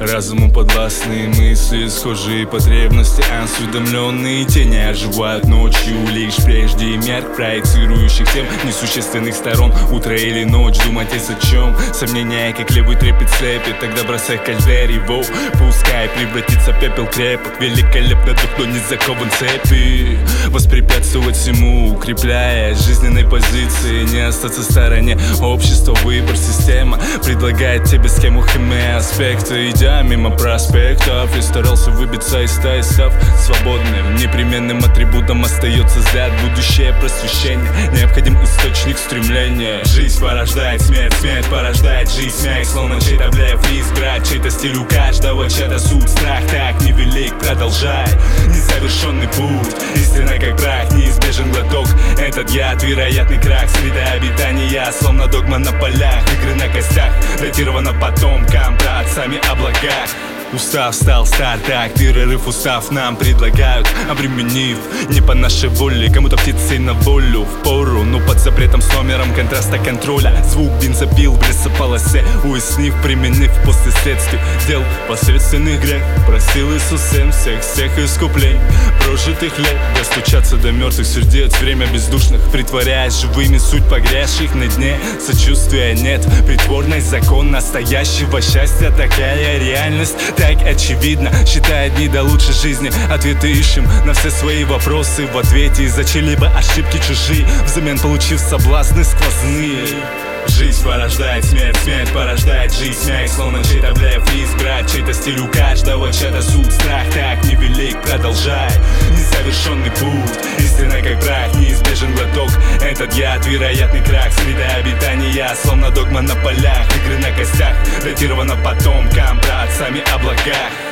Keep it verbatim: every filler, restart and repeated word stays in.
Разуму подвластные мысли, схожие потребности, осведомленные тени оживают ночью, лишь прежде мерк проецирующих тем несущественных сторон. Утро или ночь, думать есть о чем. Сомнения, как левый трепет цепи, тогда бросай кальдер его, пускай превратится пепел крепок. Великолепно дух, но не закован цепи. Воспрепятствовать всему, укрепляя жизненной позиции, не остаться в стороне общества. Выбор система предлагает тебе схему химии аспекта. Идя мимо проспектов, я старался выбиться из стаи, став свободным. Непременным атрибутом остается взгляд. Будущее просвещение, необходим источник стремления. Жизнь порождает смерть, смерть порождает жизнь. Смех, словно чей-то блеф, риск брать чей-то стиль у каждого, чей-то суть. Страх так невелик, продолжай незавершенный путь. Истина как прах, неизбежен глоток. Этот яд, вероятный крах. Среда обитания, словно догма на полях. Игры на костях, датировано потомкам, праотцами облаках. Устав стал стар, так перерыв устав нам предлагают, обременив не по нашей воле. Кому-то птицей на волю впору, но под запретом с номером контраста контроля. Звук бензопил в лесополосе, уяснив, применив после следствий дел посредственный грех. Просил Иисусом всех, всех искуплений прожитых лет, достучаться до мертвых сердец. Время бездушных, притворяясь живыми суть погрязших на дне. Сочувствия нет, притворность закон настоящего счастья. Такая реальность так очевидно, считая дни до лучшей жизни. Ответы ищем на все свои вопросы в ответе из-за чьи-либо ошибки чужие, взамен получив соблазны сквозные. Жизнь порождает смерть, смерть порождает жизнь. Смех, словно чей-то блеф, риск брать чей-то стиль у каждого, чей-то суть. Страх так невелик, продолжай незавершенный путь. Истина как прах, неизбежен глоток. Этот яд, вероятный крах. Среда обитания, словно догма на полях. Игры на костях, датировано потомкам, праотцами облаках.